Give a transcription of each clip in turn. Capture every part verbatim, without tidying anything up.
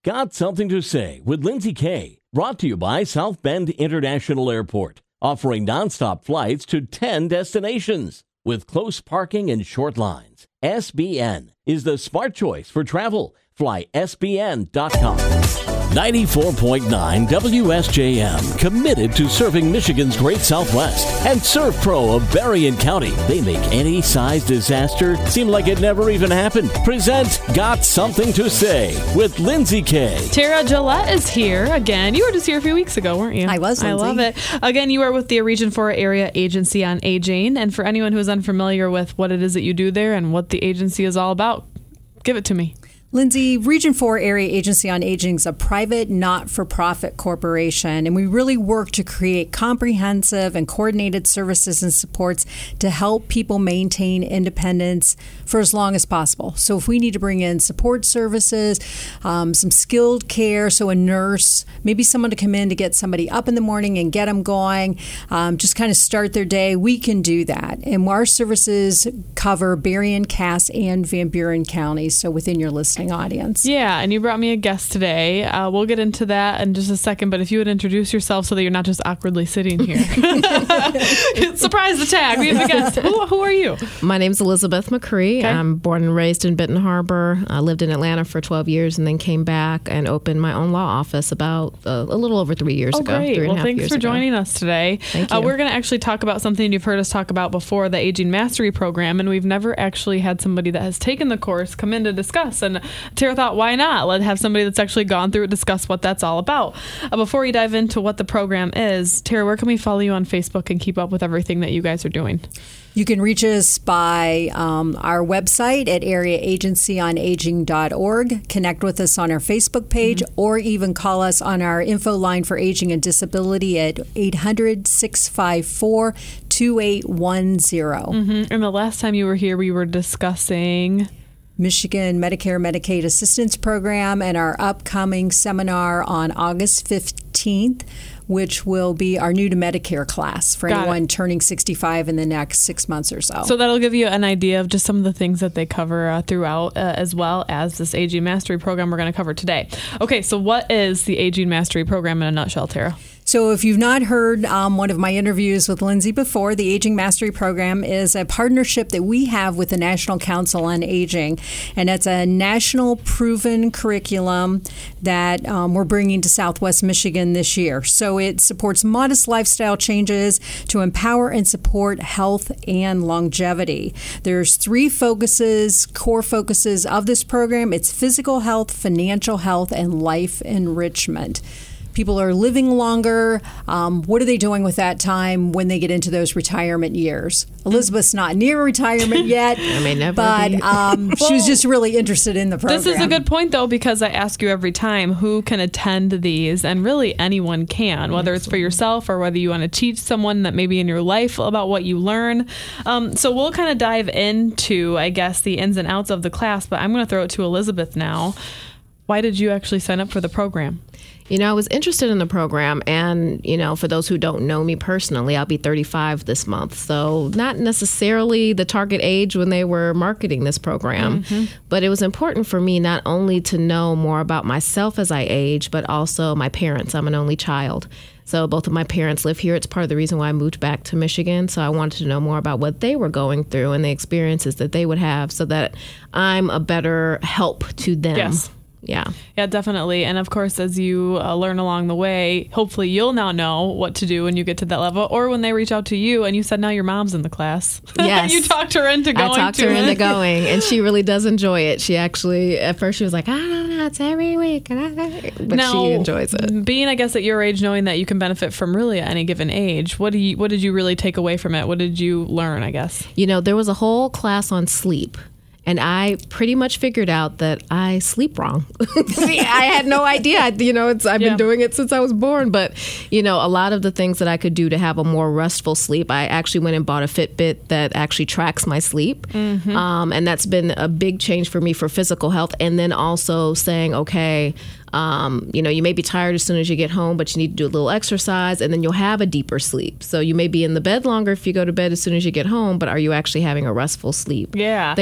Got Something to Say with Lindsay Kay. Brought to you by South Bend International Airport, offering nonstop flights to ten destinations with close parking and short lines. S B N is the smart choice for travel. Fly S B N dot com. ninety-four point nine W S J M, committed to serving Michigan's Great Southwest. And ServPro of Berrien County. They make any size disaster seem like it never even happened. Present Got Something to Say with Lindsay Kay. Tara Gillette is here again. You were just here a few weeks ago, weren't you? I was, Lindsay. I love it. Again, you are with the Region four Area Agency on Aging. And for anyone who is unfamiliar with what it is that you do there and what the agency is all about, give it to me. Lindsay, Region four Area Agency on Aging is a private, not-for-profit corporation, and we really work to create comprehensive and coordinated services and supports to help people maintain independence for as long as possible. So if we need to bring in support services, um, some skilled care, so a nurse, maybe someone to come in to get somebody up in the morning and get them going, um, just kind of start their day, we can do that. And our services cover Berrien, Cass, and Van Buren counties, so within your listening audience. Yeah, and you brought me a guest today. Uh, we'll get into that in just a second, but if you would introduce yourself so that you're not just awkwardly sitting here. Surprise attack. We have a guest. Who, who are you? My name's Elizabeth McCree. Okay. I'm born and raised in Benton Harbor. I lived in Atlanta for twelve years and then came back and opened my own law office about uh, a little over three years oh, ago. Great. Three and well, a half thanks years for ago. joining us today. Thank you. Uh, we're going to actually talk about something you've heard us talk about before, the Aging Mastery Program, and we've never actually had somebody that has taken the course come in to discuss. And Tara thought, why not? Let's have somebody that's actually gone through it, discuss what that's all about. Uh, before we dive into what the program is, Tara, where can we follow you on Facebook and keep up with everything that you guys are doing? You can reach us by um, our website at area agency on aging dot org, connect with us on our Facebook page, mm-hmm. or even call us on our info line for aging and disability at eight hundred, six five four, two eight one zero. Mm-hmm. And the last time you were here, we were discussing Michigan Medicare Medicaid Assistance Program and our upcoming seminar on August fifteenth, which will be our new to Medicare class for Got anyone it. turning sixty-five in the next six months or so. So that'll give you an idea of just some of the things that they cover uh, throughout, uh, as well as this Aging Mastery Program we're going to cover today. Okay, so what is the Aging Mastery Program in a nutshell, Tara? So if you've not heard um, one of my interviews with Lindsay before, the Aging Mastery Program is a partnership that we have with the National Council on Aging. And it's a national proven curriculum that um, we're bringing to Southwest Michigan this year. So it supports modest lifestyle changes to empower and support health and longevity. There's three focuses, core focuses of this program. It's physical health, financial health, and life enrichment. People are living longer. Um, what are they doing with that time when they get into those retirement years? Elizabeth's not near retirement yet. I may never but be. um, Well, she was just really interested in the program. This is a good point, though, because I ask you every time who can attend these, and really anyone can, whether it's for yourself or whether you want to teach someone that maybe in your life about what you learn. Um, so we'll kind of dive into, I guess, the ins and outs of the class, but I'm going to throw it to Elizabeth now. Why did you actually sign up for the program? You know, I was interested in the program, and, you know, for those who don't know me personally, I'll be thirty-five this month. So not necessarily the target age when they were marketing this program, mm-hmm. but it was important for me not only to know more about myself as I age, but also my parents. I'm an only child. So both of my parents live here. It's part of the reason why I moved back to Michigan. So I wanted to know more about what they were going through and the experiences that they would have so that I'm a better help to them. Yes. Yeah. Yeah, definitely. And of course, as you uh, learn along the way, hopefully you'll now know what to do when you get to that level, or when they reach out to you and you said, now your mom's in the class. Yes. You talked her into going I talked to her it. into going, and she really does enjoy it. She actually, at first she was like, I don't know, it's every week. But now, she enjoys it. Being, I guess, at your age, knowing that you can benefit from really at any given age, what do you, what did you really take away from it? What did you learn, I guess? You know, there was a whole class on sleep. And I pretty much figured out that I sleep wrong. I had no idea. You know, it's I've yeah. been doing it since I was born. But, you know, a lot of the things that I could do to have a more restful sleep, I actually went and bought a Fitbit that actually tracks my sleep. Mm-hmm. Um, and that's been a big change for me for physical health. And then also saying, okay, Um, you know, you may be tired as soon as you get home, but you need to do a little exercise, and then you'll have a deeper sleep. So you may be in the bed longer if you go to bed as soon as you get home, but are you actually having a restful sleep? Yeah. Things I just never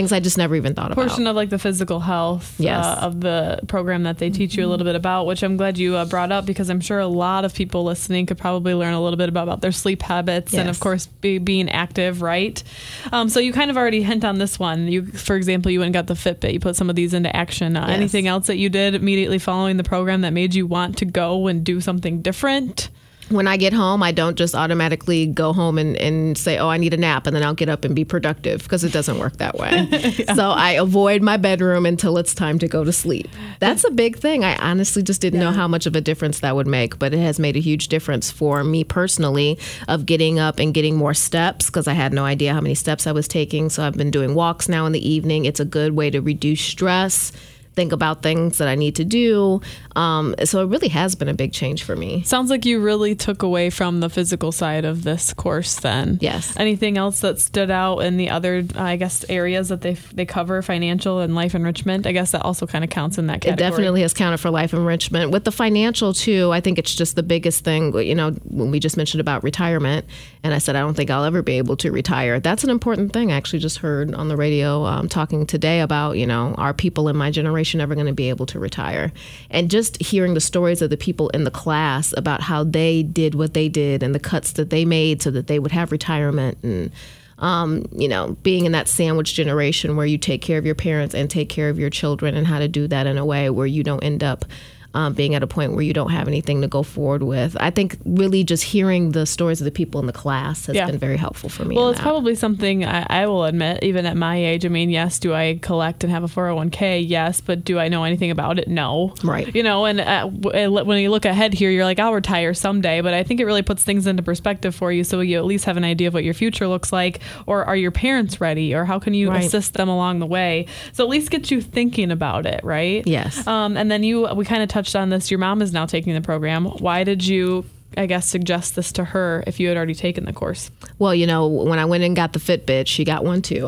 never even thought about. Portion of like the physical health Yes. uh, of the program that they teach you a little bit about, which I'm glad you uh, brought up, because I'm sure a lot of people listening could probably learn a little bit about, about their sleep habits and, Yes. of course, be, being active, right? Um, so you kind of already hint on this one. You, for example, you went and got the Fitbit. You put some of these into action. Uh, Yes. Anything else that you did immediately following the program that made you want to go and do something different? When I get home, I don't just automatically go home and, and say, oh, I need a nap, and then I'll get up and be productive, because it doesn't work that way. yeah. So I avoid my bedroom until it's time to go to sleep. That's a big thing. I honestly just didn't yeah. know how much of a difference that would make, but it has made a huge difference for me personally of getting up and getting more steps, because I had no idea how many steps I was taking. So I've been doing walks now in the evening. It's a good way to reduce stress, think about things that I need to do. Um, so it really has been a big change for me. Sounds like you really took away from the physical side of this course then. Yes. Anything else that stood out in the other, uh, I guess, areas that they they cover, financial and life enrichment? I guess that also kind of counts in that category. It definitely has counted for life enrichment. With the financial, too, I think it's just the biggest thing. You know, when we just mentioned about retirement, and I said, I don't think I'll ever be able to retire. That's an important thing. I actually just heard on the radio um, talking today about, you know, are people in my generation ever going to be able to retire? And just hearing the stories of the people in the class about how they did what they did and the cuts that they made so that they would have retirement, and um, you know, being in that sandwich generation where you take care of your parents and take care of your children, and how to do that in a way where you don't end up Um, being at a point where you don't have anything to go forward with. I think really just hearing the stories of the people in the class has yeah. been very helpful for me. Well, it's that. probably something I, I will admit, even at my age. I mean, yes, do I collect and have a four oh one k? Yes, but do I know anything about it? No. Right. You know, and uh, when you look ahead here, you're like, I'll retire someday, but I think it really puts things into perspective for you, so you at least have an idea of what your future looks like, or are your parents ready, or how can you right. assist them along the way? So at least get you thinking about it, right? Yes. Um, and then you, we kind of touched on this. Your mom is now taking the program. Why did you, I guess, suggest this to her if you had already taken the course? Well, you know, when I went and got the Fitbit, she got one too.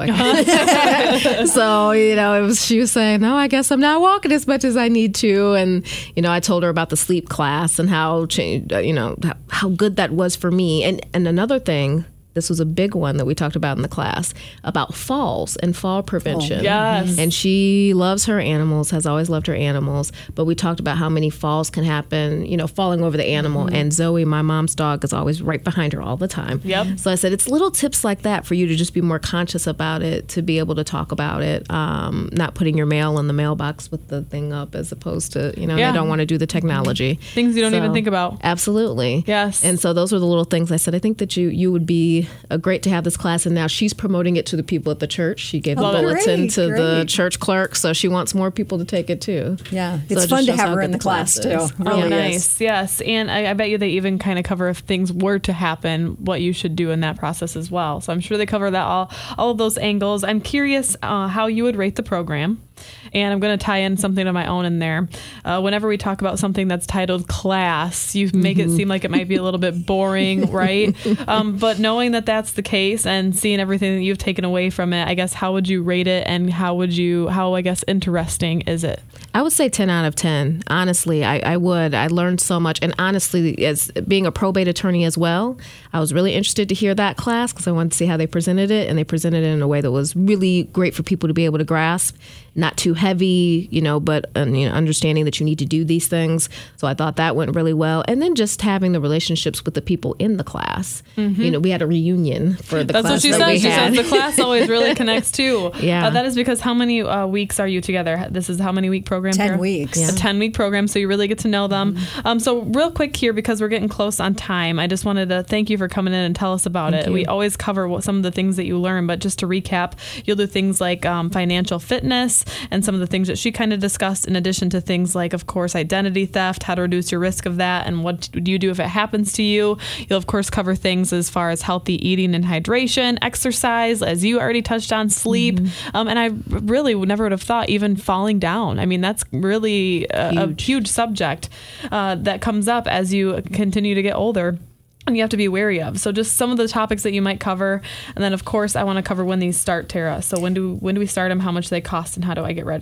So, you know, it was, she was saying, no, I guess I'm not walking as much as I need to. And, you know, I told her about the sleep class and how, you know, how good that was for me. And, and another thing, this was a big one that we talked about in the class, about falls and fall prevention. Oh, yes. And she loves her animals, has always loved her animals. But we talked about how many falls can happen, you know, falling over the animal. Mm-hmm. And Zoe, my mom's dog, is always right behind her all the time. Yep. So I said, it's little tips like that for you to just be more conscious about it, to be able to talk about it, um, not putting your mail in the mailbox with the thing up, as opposed to, you know, yeah. they don't want to do the technology. Things you don't so, even think about. Absolutely. Yes. And so those were the little things I said, I think that you, you would be Uh, great to have this class, and now she's promoting it to the people at the church. She gave oh, the bulletin great, to great. the church clerk, so she wants more people to take it too. Yeah, So it's it fun just to shows have how her good in the class too. is. It really Oh, is. nice. Yes. And I, I bet you they even kind of cover, if things were to happen, what you should do in that process as well. So I'm sure they cover that all, all of those angles. I'm curious uh, how you would rate the program. And I'm going to tie in something of my own in there. Uh, whenever we talk about something that's titled class, you make mm-hmm. it seem like it might be a little bit boring, right? Um, but knowing that that's the case and seeing everything that you've taken away from it, I guess, how would you rate it, and how would you, how, I guess, interesting is it? I would say ten out of ten. Honestly, I, I would. I learned so much. And honestly, as being a probate attorney as well, I was really interested to hear that class because I wanted to see how they presented it. And they presented it in a way that was really great for people to be able to grasp. Not too heavy, you know, but uh, you know, understanding that you need to do these things. So I thought that went really well. And then just having the relationships with the people in the class. Mm-hmm. You know, we had a reunion for the That's class. That's what she that said. we She had. says the class always really connects too. Yeah. Uh, that is because how many uh, weeks are you together? This is how many week program? Ten Tara? weeks. A ten week program, so you really get to know them. Mm-hmm. Um, so real quick here, because we're getting close on time, I just wanted to thank you for coming in and tell us about Thank it. you. We always cover what, some of the things that you learn, but just to recap, you'll do things like um, financial fitness and some of the things that she kind of discussed, in addition to things like, of course, identity theft, how to reduce your risk of that, and what do you do if it happens to you. You'll, of course, cover things as far as healthy eating and hydration, exercise, as you already touched on, sleep. Mm-hmm. Um, and I really would never would have thought even falling down. I mean, that's really a huge, a huge subject uh, that comes up as you continue to get older. And you have to be wary of. So just some of the topics that you might cover. And then, of course, I want to cover when these start, Tara. So when do when do we start them, how much they cost, and how do I get registered?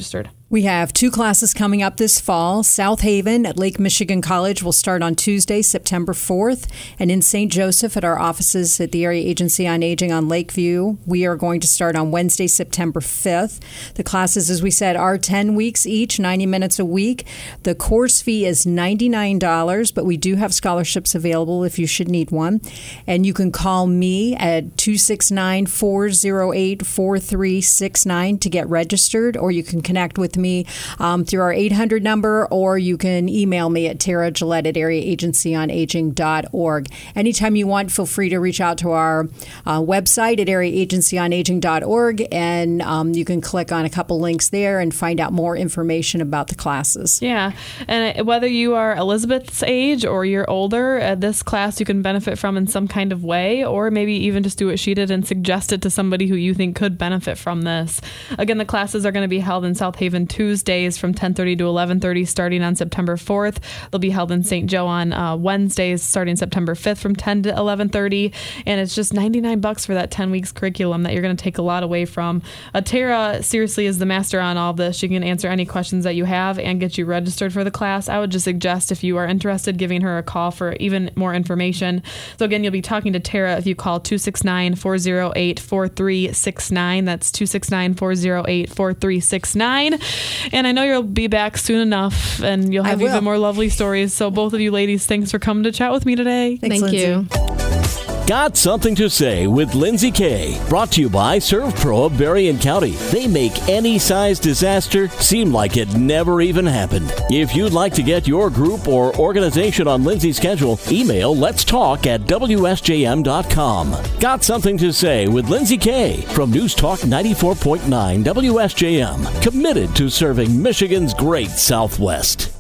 We have two classes coming up this fall. South Haven at Lake Michigan College will start on Tuesday, September fourth. And in Saint Joseph at our offices at the Area Agency on Aging on Lakeview, we are going to start on Wednesday, September fifth. The classes, as we said, are ten weeks each, ninety minutes a week. The course fee is ninety-nine dollars, but we do have scholarships available if you should need one. And you can call me at two six nine, four oh eight, four three six nine to get registered, or you can connect with me um, through our eight hundred number, or you can email me at Tara Gillette at area agency on aging dot org. Anytime you want, feel free to reach out to our uh, website at area agency on aging dot org, and um, you can click on a couple links there and find out more information about the classes. Yeah, and whether you are Elizabeth's age or you're older, uh, this class you can benefit from in some kind of way, or maybe even just do what she did and suggest it to somebody who you think could benefit from this. Again, the classes are going to be held in South Haven Tuesdays from ten thirty to eleven thirty starting on September fourth. They'll be held in Saint Joe on uh, Wednesdays starting September fifth from ten to eleven thirty. And it's just ninety-nine bucks for that ten weeks curriculum that you're going to take a lot away from. Uh, Tara seriously is the master on all this. She can answer any questions that you have and get you registered for the class. I would just suggest, if you are interested, giving her a call for even more information. So again, you'll be talking to Tara if you call two six nine, four oh eight, four three six nine. That's two six nine, four oh eight, four three six nine. And I know you'll be back soon enough, and you'll have even more lovely stories. So both of you ladies, thanks for coming to chat with me today. Thanks, Thank Lindsay. you. Got Something to Say with Lindsay Kay. Brought to you by ServPro of Berrien County. They make any size disaster seem like it never even happened. If you'd like to get your group or organization on Lindsay's schedule, email let's talk at W S J M dot com. Got Something to Say with Lindsay Kay from News Talk ninety-four point nine W S J M. Committed to serving Michigan's great Southwest.